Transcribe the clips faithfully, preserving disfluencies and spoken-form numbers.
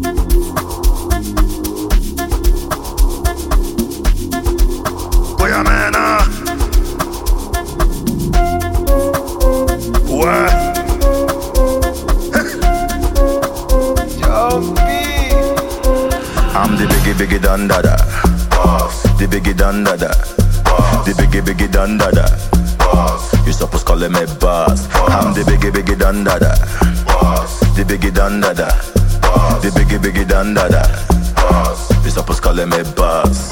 Boyamena. Ouais. I'm the biggie biggie dun da da. The biggie dun da da. The biggie biggie dun da da. You supposed call me boss. I'm the biggie biggie dun da da. The biggie dun da da. The biggie biggie dun da da. You supposed call me boss.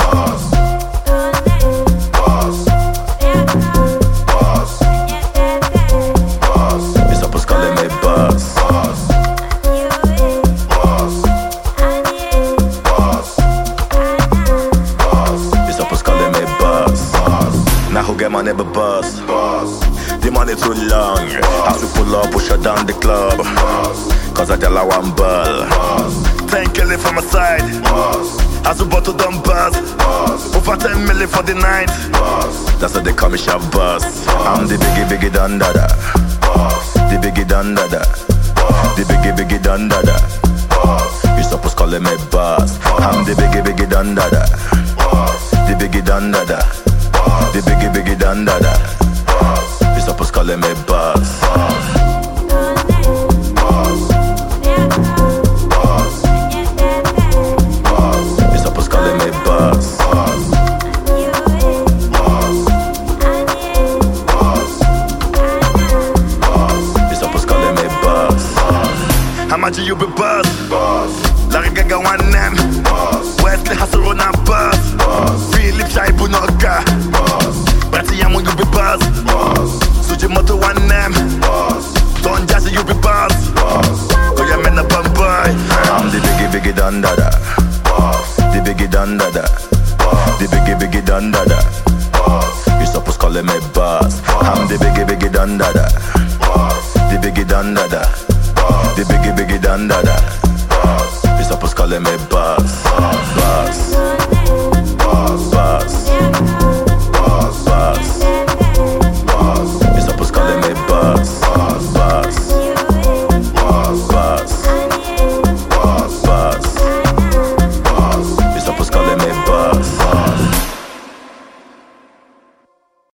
You supposed call me boss. You supposed call me boss. Now who get my neighbor boss? The money too long. As we pull up, push her down the club. Cause I tell her one ball. ten killing from my side. As we bottle down buzz. Over ten million for the night. That's what they call me sharp boss. I'm the biggie biggie dun da da. The biggie dun da da. The biggie biggie dun da da. You supposed call me boss. I'm the biggie biggie dun da da. The biggie dun da da. The biggie biggie dun da da. You supposed call me boss. You supposed call me boss. You supposed call me boss. How much you be boss? Larry Gaga one name. Wesley Hustle on a boss. Philip Shaibu no ka. Brati Yamu you be boss. Sujimoto one name. Don Jazzy you be boss. Go ya men up and boy. I'm the biggie biggie dun da da. The biggie dun da da. The biggie biggie dun da da. You supposed call me boss. I'm the biggie biggie dun da da. The biggie dun da da. The biggie biggie dun da da. You supposed call me boss. Boss.